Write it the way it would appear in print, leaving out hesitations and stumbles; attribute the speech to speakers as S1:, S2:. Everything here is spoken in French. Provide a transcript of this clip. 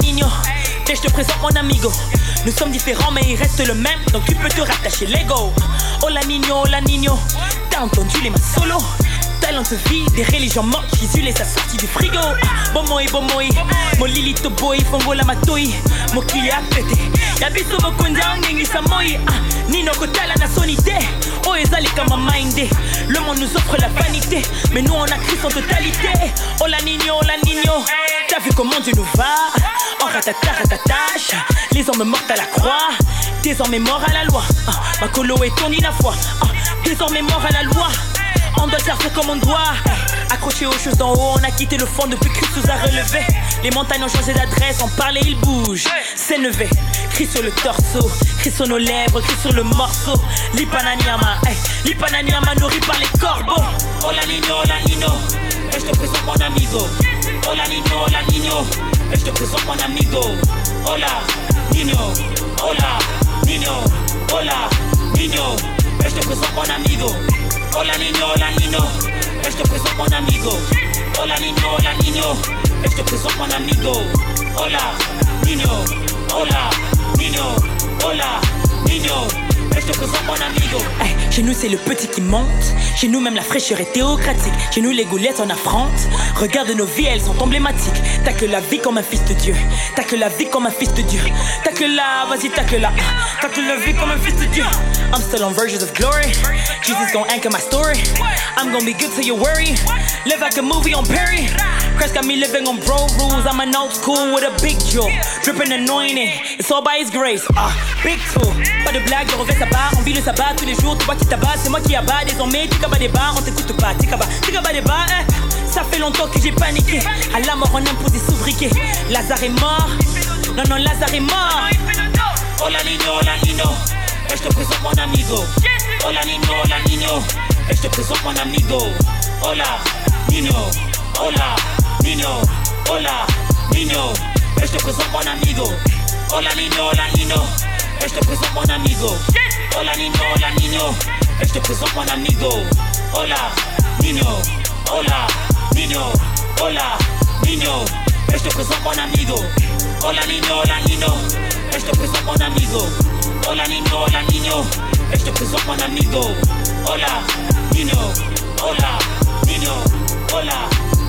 S1: niño. Et je te présente mon amigo. Nous sommes différents mais il reste le même, donc tu peux te rattacher Lego. Hola niño, t'as entendu les mains solo? Talent de vie, des religions mortes, Jésus les a sortis du frigo. Bomoi, mon lilito boy, fongola matoi, mon kili a pété. Yabiso mokunja, ngengi samoi. Nino kotala na sonité, oh ezali kama mindé. Le monde nous offre la vanité, mais nous on a Christ en totalité. Hola niño, t'as vu comment Dieu nous va? En ratatatache, les hommes morts à la croix, désormais morts à la loi. Ma colo est tournée la foi, désormais mort à la loi. On doit servir comme on doit. Accroché aux choses d'en haut, on a quitté le fond depuis Christ nous a relevé. Les montagnes ont changé d'adresse, on parle et ils bougent. C'est levé, Christ sur le torso, Christ sur nos lèvres, Christ sur le morceau. Lipananiama nourri par les corbeaux. Hola niño, et je te présente mon amigo. Hola niño, et je te présente mon amigo. Hola niño, et je te présente mon amigo. Hola niño, et je te présente mon amigo. Hola niño, et je te présente mon amigo. Hola niño, et je te présente mon amigo. Hey, chez nous c'est le petit qui monte. Chez nous même la fraîcheur est théocratique. Chez nous les goulettes on affronte. Regarde nos vies, elles sont emblématiques. T'as que la vie comme un fils de Dieu. T'as que la vie comme un fils de Dieu. T'as que la, vas-y t'as que la. T'as que la vie comme un fils de Dieu. I'm still on versions of glory. Jesus gon' anchor my story. I'm gon' be good till you worry. Live like a movie on Perry. Christ got me living on bro rules. I'm an old school with a big jewel. Drippin' anointing. It's all by his grace. Big tool. Pas de blague, de revers sabbat. On vit le sabbat tous les jours. Tu vois qui t'abat, c'est moi qui abat. Désormais, Tikaba des bas, on t'écoute pas. Tikaba des bas, Ça fait longtemps que j'ai paniqué. À la mort, on impose des sobriquets. Lazare est mort. Non, Lazare est mort. Hola niño, et je te présente mon amigo. Hola niño, et je te présente mon amigo. Hola niño, et je te présente mon amigo. Hola niño, et je te présente mon amigo. Hola niño, et je te présente mon amigo. Hola niño, et je te présente mon amigo. Hola niño, et je te présente mon amigo. Hola niño, et je te présente mon amigo. Hola niño,